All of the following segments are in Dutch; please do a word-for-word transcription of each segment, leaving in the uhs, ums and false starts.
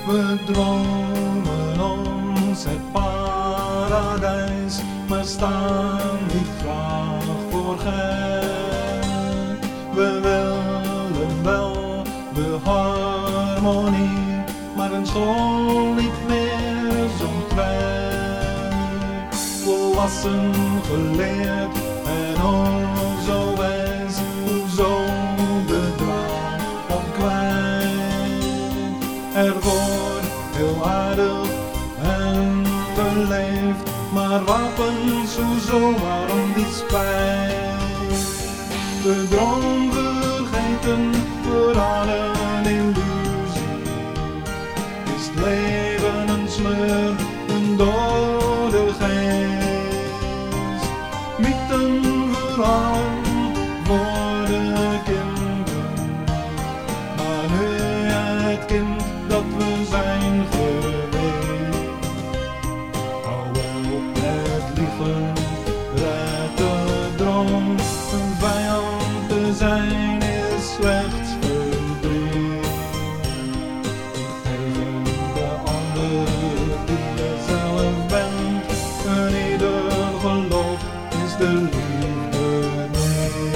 We dromen ons het paradijs, maar staan niet graag voor gek. We willen wel de harmonie, maar een school niet meer zo'n trek. Volwassen geleerd en oh zo wijs, hoezo de drang om kwijt. Er wordt heel aardig en beleefd, maar wapens, hoezo, waarom die spijt? De droom vergeten, voor alle illusie. Is het leven een sleur, een dode geest? Mythen verhalen voor de kinderen, maar nu het kind dat we zijn geweest. Hou op met liegen, red de droom. Een vijand te zijn is slechts verdriet. Tegen de ander die je zelf bent, een ieder geloof is de liefde niet.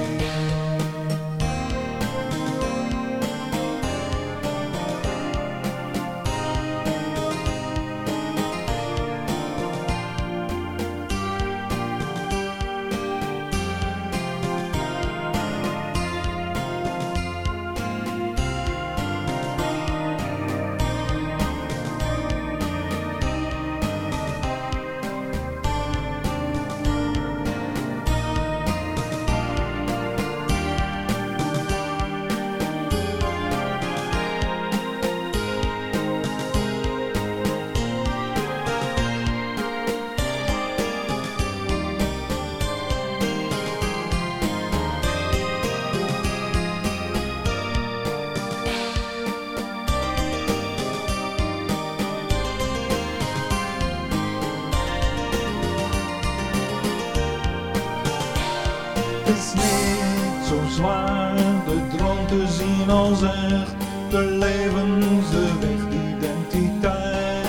Het is niet zo zwaar de droom te zien als echt, de levensweg, identiteit.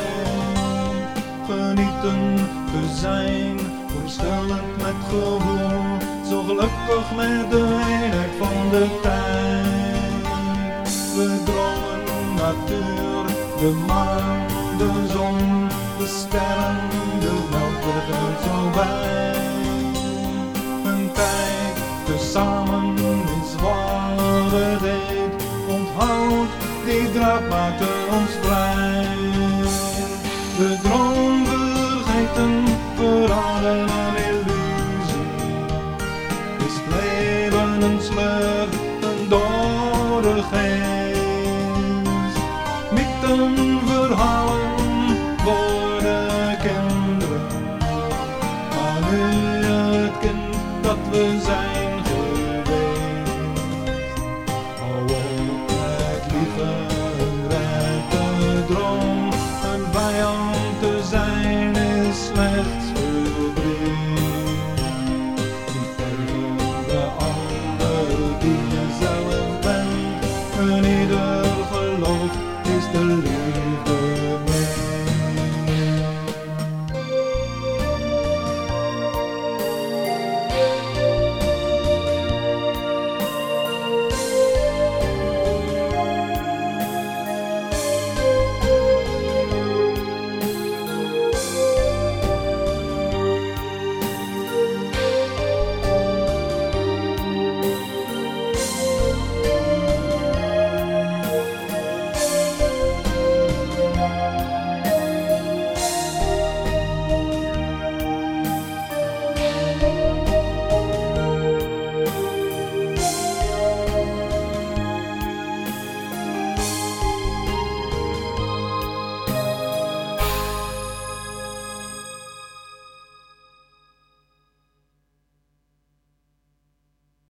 Genieten te zijn, verschillend met gevoel, zo gelukkig met de eenheid van de tijd. We dromen natuur, de maan, de zon, de sterren, de melkweg er zo bij. Een tijd tezamen is wat het deed, onthoud, die draad maakte ons vrij. De droom vergeten, voor allen een illusie. Is het leven een sleur, een dode geest? Mythen verhalen voor de kinderen, maar nu het kind dat we zijn geweest. Hou op met liegen, red de droom. Een vijand te zijn is slechts verdriet. Niet tegen de ander die je zelf bent, een ieder geloof is de liefde niet.